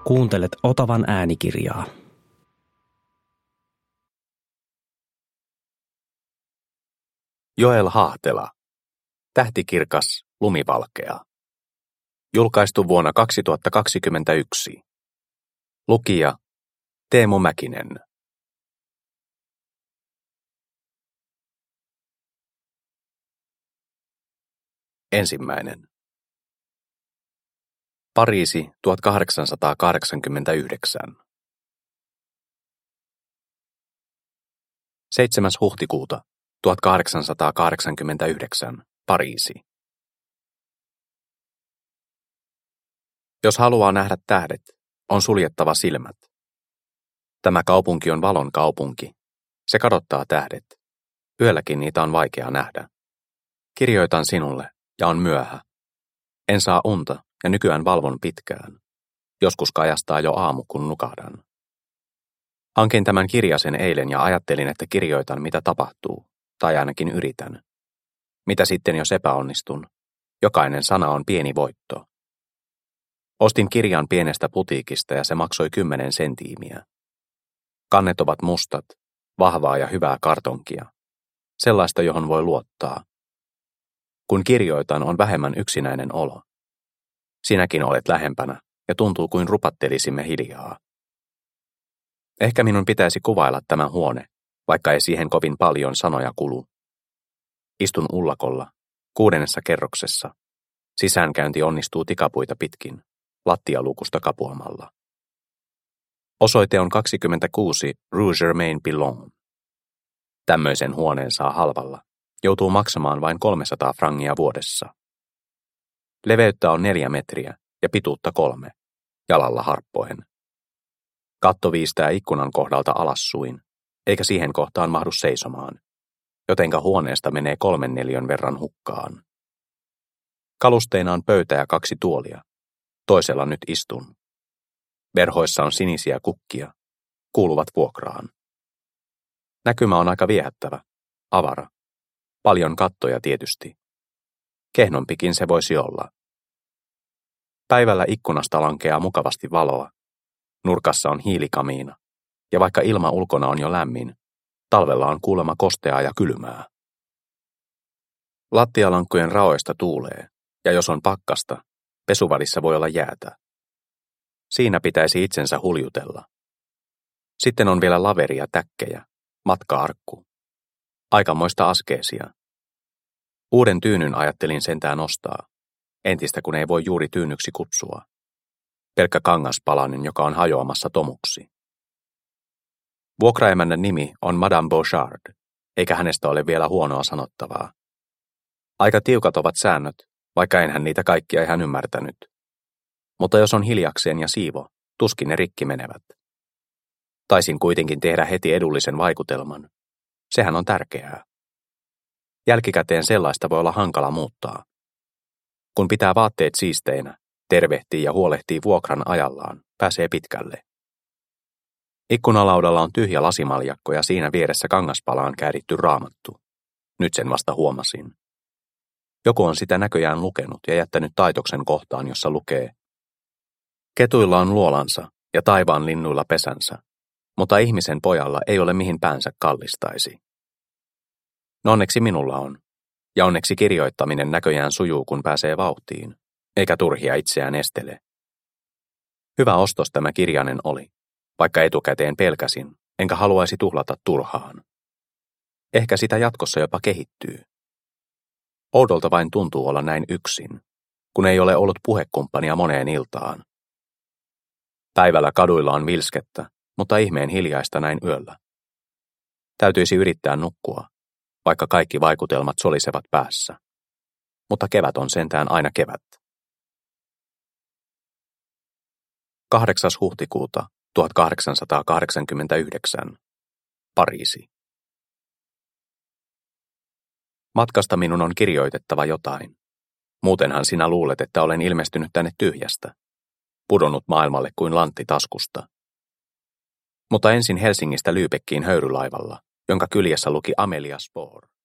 Kuuntelet Otavan äänikirjaa. Joel Hahtela. Tähtikirkas, lumivalkea. Julkaistu vuonna 2021. Lukija Teemu Mäkinen. Ensimmäinen. Pariisi 1889. 7. huhtikuuta 1889. Pariisi. Jos haluaa nähdä tähdet, on suljettava silmät. Tämä kaupunki on valon kaupunki. Se kadottaa tähdet. Yölläkin niitä on vaikea nähdä. Kirjoitan sinulle, ja on myöhä. En saa unta, ja nykyään valvon pitkään. Joskus kajastaa jo aamu, kun nukahdan. Hankin tämän kirjasen eilen ja ajattelin, että kirjoitan, mitä tapahtuu, tai ainakin yritän. Mitä sitten, jos epäonnistun? Jokainen sana on pieni voitto. Ostin kirjan pienestä putiikista ja se maksoi 10 sentiimiä. Kannet ovat mustat, vahvaa ja hyvää kartonkia. Sellaista, johon voi luottaa. Kun kirjoitan, on vähemmän yksinäinen olo. Sinäkin olet lähempänä ja tuntuu kuin rupattelisimme hiljaa. Ehkä minun pitäisi kuvailla tämä huone, vaikka ei siihen kovin paljon sanoja kulu. Istun ullakolla, 6. kerroksessa. Sisäänkäynti onnistuu tikapuita pitkin, lattialuukusta kapuamalla. Osoite on 26 Rue Germain-Pillon. Tämmöisen huoneen saa halvalla. Joutuu maksamaan vain 300 frangia vuodessa. Leveyttä on 4 metriä ja pituutta 3, jalalla harppoen. Katto viistää ikkunan kohdalta alassuin, eikä siihen kohtaan mahdu seisomaan, jotenka huoneesta menee 3 neliön verran hukkaan. Kalusteina on pöytä ja 2 tuolia. Toisella nyt istun. Verhoissa on sinisiä kukkia. Kuuluvat vuokraan. Näkymä on aika viehättävä, avara. Paljon kattoja tietysti. Kehnompikin se voisi olla. Päivällä ikkunasta lankeaa mukavasti valoa. Nurkassa on hiilikamiina, ja vaikka ilma ulkona on jo lämmin, talvella on kuulemma kosteaa ja kylmää. Lattialankkujen raoista tuulee, ja jos on pakkasta, pesuvadissa voi olla jäätä. Siinä pitäisi itsensä huljutella. Sitten on vielä laveria täkkejä, matka-arkku. Aikamoista askeesia. Uuden tyynyn ajattelin sentään ostaa, entistä kun ei voi juuri tyynyksi kutsua. Pelkkä kangaspalanen, joka on hajoamassa tomuksi. Vuokraemännän nimi on Madame Beauchard, eikä hänestä ole vielä huonoa sanottavaa. Aika tiukat ovat säännöt, vaikka enhän niitä kaikkia ihan ymmärtänyt. Mutta jos on hiljakseen ja siivo, tuskin ne rikki menevät. Taisin kuitenkin tehdä heti edullisen vaikutelman. Sehän on tärkeää. Jälkikäteen sellaista voi olla hankala muuttaa. Kun pitää vaatteet siisteinä, tervehtii ja huolehtii vuokran ajallaan, pääsee pitkälle. Ikkunalaudalla on tyhjä lasimaljakko ja siinä vieressä kangaspalaan kääritty raamattu. Nyt sen vasta huomasin. Joku on sitä näköjään lukenut ja jättänyt taitoksen kohtaan, jossa lukee: Ketuilla on luolansa ja taivaan linnuilla pesänsä, mutta ihmisen pojalla ei ole mihin päänsä kallistaisi. No onneksi minulla on, ja onneksi kirjoittaminen näköjään sujuu, kun pääsee vauhtiin, eikä turhia itseään estele. Hyvä ostos tämä kirjanen oli, vaikka etukäteen pelkäsin, enkä haluaisi tuhlata turhaan. Ehkä sitä jatkossa jopa kehittyy. Oudolta vain tuntuu olla näin yksin, kun ei ole ollut puhekumppania moneen iltaan. Päivällä kaduilla on vilskettä, mutta ihmeen hiljaista näin yöllä. Täytyisi yrittää nukkua, vaikka kaikki vaikutelmat solisevat päässä. Mutta kevät on sentään aina kevät. 8. huhtikuuta 1889. Pariisi. Matkasta minun on kirjoitettava jotain. Muutenhan sinä luulet, että olen ilmestynyt tänne tyhjästä. Pudonnut maailmalle kuin lantti taskusta. Mutta ensin Helsingistä Lübeckiin höyrylaivalla, jonka kyljessä luki Amelia Spohr.